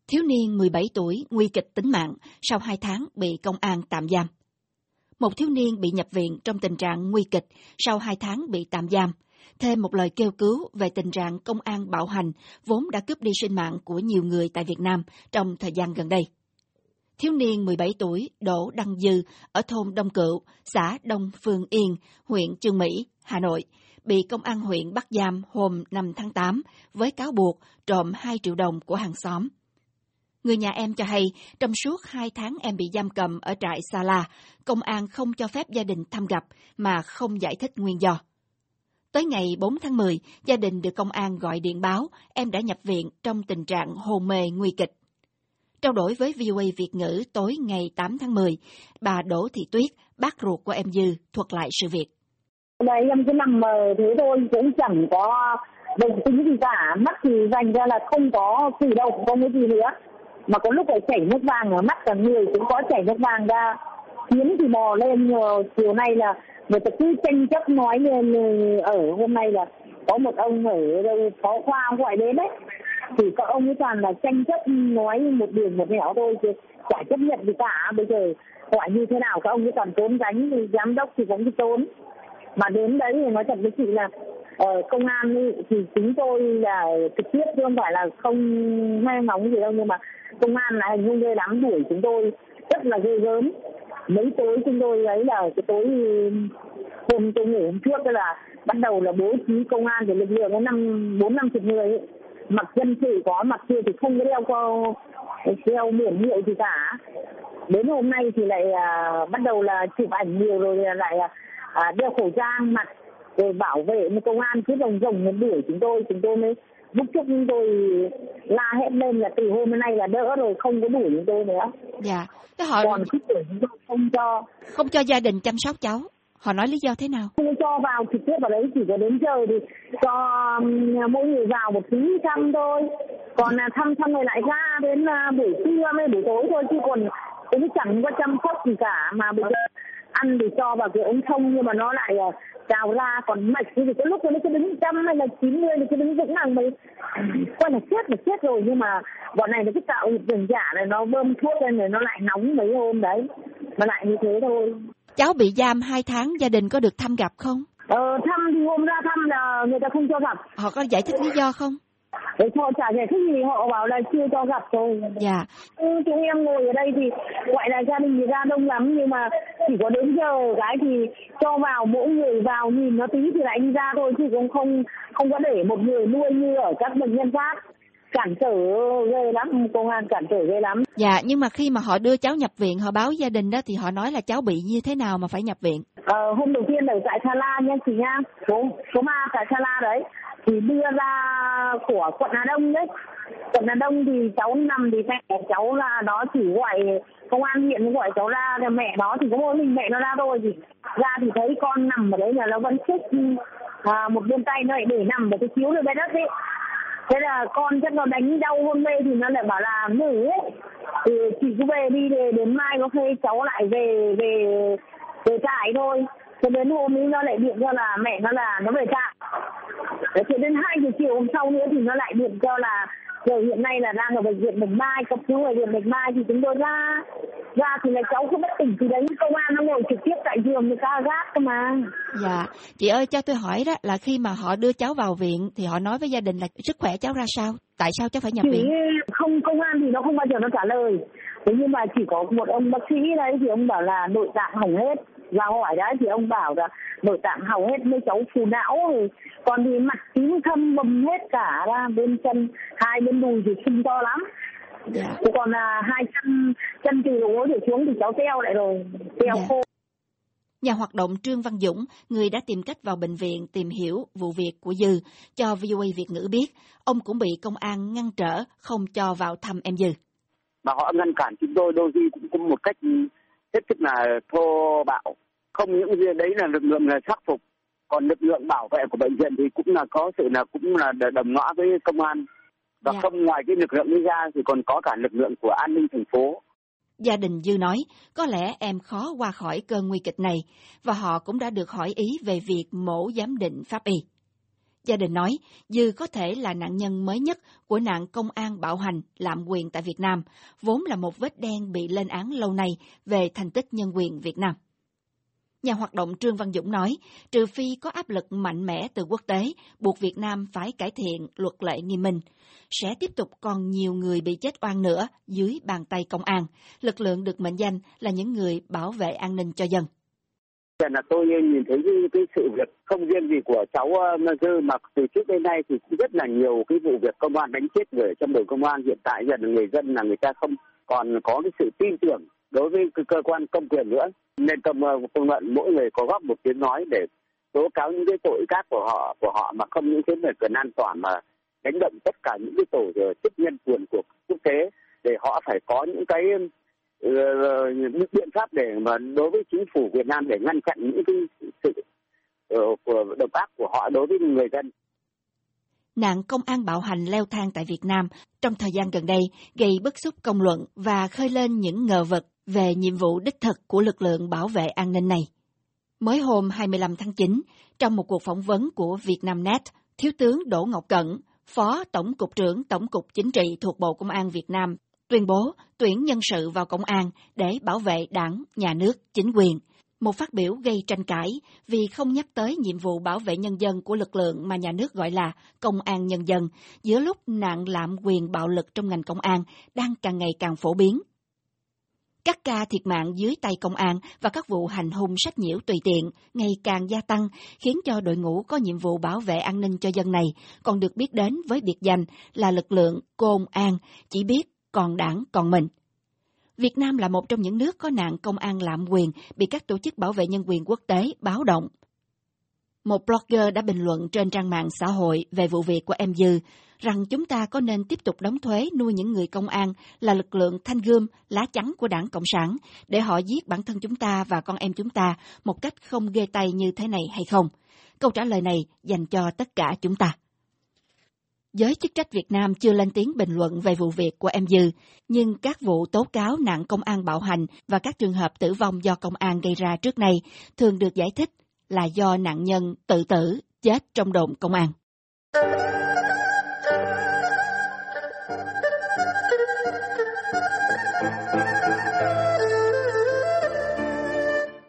Thiếu niên 17 tuổi nguy kịch tính mạng sau 2 tháng bị công an tạm giam. Một thiếu niên bị nhập viện trong tình trạng nguy kịch sau 2 tháng bị tạm giam. Thêm một lời kêu cứu về tình trạng công an bạo hành vốn đã cướp đi sinh mạng của nhiều người tại Việt Nam trong thời gian gần đây. Thiếu niên 17 tuổi Đỗ Đăng Dư ở thôn Đông Cựu, xã Đông Phương Yên, huyện Chương Mỹ, Hà Nội, bị công an huyện bắt giam hôm 5 tháng 8 với cáo buộc trộm 2 triệu đồng của hàng xóm. Người nhà em cho hay, trong suốt 2 tháng em bị giam cầm ở trại Sa La, công an không cho phép gia đình thăm gặp mà không giải thích nguyên do. Tới ngày 4 tháng 10, gia đình được công an gọi điện báo em đã nhập viện trong tình trạng hôn mê nguy kịch. Trao đổi với VOA Việt ngữ tối ngày 8 tháng 10, bà Đỗ Thị Tuyết, bác ruột của em Dư, thuật lại sự việc. Đây em cứ nằm mờ thế thôi, cũng chẳng có đồng tính gì cả, mắt thì dành ra là không có cử động, không có gì nữa. Mà có lúc phải chảy nước vàng ở mắt, cả người cũng có chảy nước vàng ra. Kiếm thì bò lên, chiều nay là người ta cứ tranh chấp nói lên. Ở hôm nay là có một ông ở đâu phó khoa gọi đến đấy, thì các ông ấy toàn là tranh chấp nói một đường một nẻo thôi, chứ chả chấp nhận gì cả. Bây giờ gọi như thế nào các ông ấy toàn trốn tránh, thì giám đốc thì cũng đi trốn. Mà đến đấy thì nói thật với chị là công an thì chúng tôi là trực tiếp chứ không phải là không nghe ngóng gì đâu, nhưng mà công an là hành hung ghê lắm, đuổi chúng tôi rất là ghê gớm. Mấy tối chúng tôi ấy là cái tối hôm tôi ngủ hôm trước là bắt đầu là bố trí công an để lực lượng có 40-50 người ấy. Mặc dân sự có, mặc kia thì không có đeo biển hiệu gì cả. Đến hôm nay thì lại bắt đầu là chụp ảnh nhiều rồi lại đeo khẩu trang mặt rồi bảo vệ một công an cứ rồng nó đuổi chúng tôi mới bức xúc, chúng tôi la hết lên là từ hôm nay là đỡ rồi, không có đuổi chúng tôi nữa. Dạ. Thế họ còn cứ đuổi chúng tôi không cho gia đình chăm sóc cháu. Họ nói lý do thế nào? Không cho vào trực tiếp vào đấy, chỉ có đến giờ thì cho mỗi người vào một tí thăm thôi. Còn thăm xong rồi lại ra đến buổi trưa với buổi tối thôi, chứ còn cũng chẳng có chăm sóc gì cả. Mà bây giờ ăn thì cho vào cái ống thông nhưng mà nó lại trào ra, còn mạch thì cái lúc nó cứ đứng 100 hay là 90 thì cứ đứng vững hàng mấy coi là chết rồi. Nhưng mà bọn này nó cứ tạo rừng giả này, nó bơm thuốc lên rồi nó lại nóng mấy hôm đấy, mà lại như thế thôi. Cháu bị giam 2 tháng, gia đình có được thăm gặp không? Thăm thì hôm ra thăm là người ta không cho gặp. Họ có giải thích lý do không? Để cho chả giải thích gì, họ bảo là chưa cho gặp thôi. Dạ. Chúng em ngồi ở đây thì gọi là gia đình thì ra đông lắm, nhưng mà chỉ có đến giờ cái thì cho vào, mỗi người vào nhìn nó tí thì lại đi ra thôi, chứ cũng không có để một người nuôi như ở các bệnh nhân khác. Cản trở ghê lắm, công an cản trở ghê lắm. Dạ, nhưng mà khi mà họ đưa cháu nhập viện, họ báo gia đình đó thì họ nói là cháu bị như thế nào mà phải nhập viện? Hôm đầu tiên ở tại Sa La nha chị nha, số 3 tại Sa La đấy, thì đưa ra của quận Hà Đông đấy. Quận Hà Đông thì cháu nằm thì mẹ cháu là đó chỉ gọi công an huyện gọi cháu ra, thì mẹ đó thì có mỗi mình mẹ nó ra thôi, thì ra thì thấy con nằm ở đấy là nó vẫn xích một bên tay nó lại để nằm ở cái chiếu nơi bên đất ấy. Thế là con chắc nó đánh đau hôn mê thì nó lại bảo là ngủ ấy, thì chỉ cứ về đi, đến mai có khi cháu lại về trại thôi. Thế đến hôm ấy nó lại điện cho là mẹ nó là nó về trại. Thế đến 2 giờ chiều hôm sau nữa thì nó lại điện cho là giờ hiện nay là đang ở bệnh viện Bạch Mai, cấp cứu ở bệnh viện Bạch Mai, thì chúng tôi ra thì là cháu không bất tỉnh, thì đấy công an nó ngồi trực tiếp tại giường người ta gác cơ mà. Dạ, chị ơi cho tôi hỏi đó là khi mà họ đưa cháu vào viện thì họ nói với gia đình là sức khỏe cháu ra sao? Tại sao cháu phải nhập viện? Không, công an thì nó không bao giờ nó trả lời. Thế nhưng mà chỉ có một ông bác sĩ đấy thì ông bảo là nội tạng hỏng hết. Và hỏi đấy thì ông bảo là nội tạng hỏng hết, mấy cháu phù não rồi. Còn thì mặt tím thâm bầm hết cả ra, bên chân, 2 bên đùi thì sưng to lắm. Dạ. Thế còn là 2 chân từ đầu gối trở xuống thì cháu teo lại rồi, teo khô. Nhà hoạt động Trương Văn Dũng, người đã tìm cách vào bệnh viện tìm hiểu vụ việc của Dư, cho VOA Việt ngữ biết, ông cũng bị công an ngăn trở không cho vào thăm em Dư. Mà họ ngăn cản chúng tôi đôi khi cũng có một cách hết sức là thô bạo. Không những gì đấy là lực lượng là sắc phục, còn lực lượng bảo vệ của bệnh viện thì cũng là có sự là cũng là đồng lõa với công an. Và không ngoài cái lực lượng ấy ra thì còn có cả lực lượng của an ninh thành phố. Gia đình Dư nói, có lẽ em khó qua khỏi cơn nguy kịch này, và họ cũng đã được hỏi ý về việc mổ giám định pháp y. Gia đình nói Dư có thể là nạn nhân mới nhất của nạn công an bạo hành, lạm quyền tại Việt Nam, vốn là một vết đen bị lên án lâu nay về thành tích nhân quyền Việt Nam. Nhà hoạt động Trương Văn Dũng nói, trừ phi có áp lực mạnh mẽ từ quốc tế, buộc Việt Nam phải cải thiện luật lệ nghiêm minh, sẽ tiếp tục còn nhiều người bị chết oan nữa dưới bàn tay công an, lực lượng được mệnh danh là những người bảo vệ an ninh cho dân. Là tôi nhìn thấy cái sự việc không riêng gì của cháu Dư, mà từ trước đến nay thì cũng rất là nhiều cái vụ việc công an đánh chết người trong đồn công an. Hiện tại giờ là người dân là người ta không còn có cái sự tin tưởng đối với cơ quan công quyền nữa, nên công luận mỗi người có góp một tiếng nói để tố cáo những cái tội ác của họ mà không những thế mà cần an toàn, mà đánh động tất cả những cái tổ chức nhân quyền của quốc tế để họ phải có những cái biện pháp để mà đối với chính phủ Việt Nam để ngăn chặn những cái sự độc ác của họ đối với người dân. Nạn công an bạo hành leo thang tại Việt Nam trong thời gian gần đây gây bức xúc công luận và khơi lên những ngờ vực về nhiệm vụ đích thực của lực lượng bảo vệ an ninh này. Mới hôm 25 tháng 9, trong một cuộc phỏng vấn của Vietnamnet, Thiếu tướng Đỗ Ngọc Cận, Phó Tổng cục trưởng Tổng cục Chính trị thuộc Bộ Công an Việt Nam, tuyên bố tuyển nhân sự vào công an để bảo vệ đảng, nhà nước, chính quyền. Một phát biểu gây tranh cãi vì không nhắc tới nhiệm vụ bảo vệ nhân dân của lực lượng mà nhà nước gọi là công an nhân dân, giữa lúc nạn lạm quyền bạo lực trong ngành công an đang càng ngày càng phổ biến. Các ca thiệt mạng dưới tay công an và các vụ hành hung sách nhiễu tùy tiện ngày càng gia tăng, khiến cho đội ngũ có nhiệm vụ bảo vệ an ninh cho dân này còn được biết đến với biệt danh là lực lượng công an, chỉ biết còn đảng còn mình. Việt Nam là một trong những nước có nạn công an lạm quyền bị các tổ chức bảo vệ nhân quyền quốc tế báo động. Một blogger đã bình luận trên trang mạng xã hội về vụ việc của em Dư rằng chúng ta có nên tiếp tục đóng thuế nuôi những người công an là lực lượng thanh gươm, lá chắn của Đảng Cộng sản để họ giết bản thân chúng ta và con em chúng ta một cách không ghê tay như thế này hay không? Câu trả lời này dành cho tất cả chúng ta. Giới chức trách Việt Nam chưa lên tiếng bình luận về vụ việc của em Dư, nhưng các vụ tố cáo nạn công an bạo hành và các trường hợp tử vong do công an gây ra trước đây thường được giải thích là do nạn nhân tự tử chết trong đồn công an.